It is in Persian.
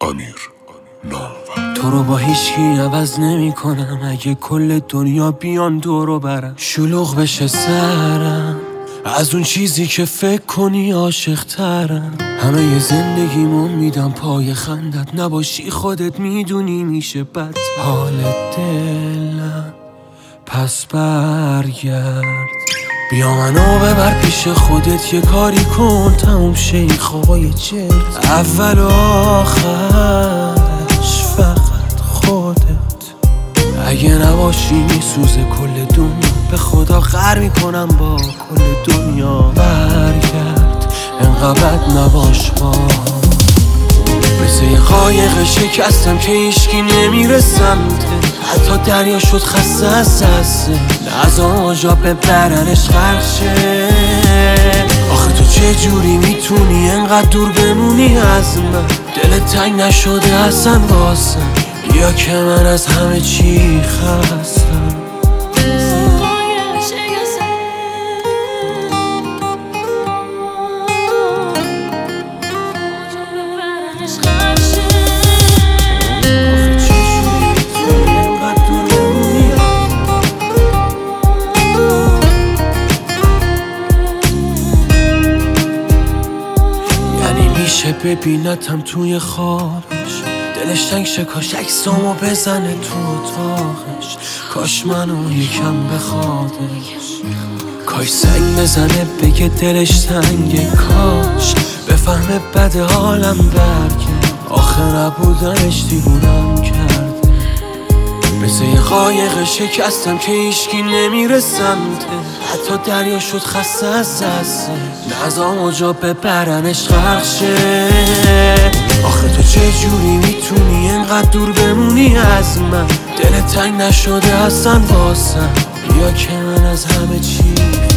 امیر نامور. تو رو با هیچکی عوض نمی کنم. اگه کل دنیا بیان دورو برم، شلوغ بشه سرم از اون چیزی که فکر کنی عاشق ترم. همه ی زندگیمو میدم پای خندت، نباشی خودت میدونی میشه بد. حال دلم پس برگرد، بیا منو ببر پیش خودت، یه کاری کن تموم شه این خوابای چرت. اول و آخرش فقط خودت، اگه نباشی میسوزه کل دنیا. به خدا قهر میکنم با کل دنیا. برگرد انقدر بد نباش با، مثل یه قایق شکستم که هیچکی نمیره سمته. حتی دریا شد خسته از دسته، از آجا ببرنش غرق شه. آخه تو چه جوری میتونی انقدر دور بمونی از من؟ دلت تنگ نشده اصلا واسم، یا که من از همه چی خستم. میشه ببینتم توی خوابش، دلش تنگ شه کاش عکسامو بزنه تو اتاقش. کاش منو یکم بخوادش، کاش سنگ بزنه بگه دلش تنگه. کاش بفهمه بد حالم برگه، آخه نبودنش دیوونم کرده. مثل یه قایق شکستم که هیچکی نمیره سمته. حتی دریا شد خسته از دسته، نظام اجا ببرنش غرق شه. آخه تو چه جوری میتونی انقدر دور بمونی از من؟ دلت تنگ نشده اصلا واسم، یا که من از همه چی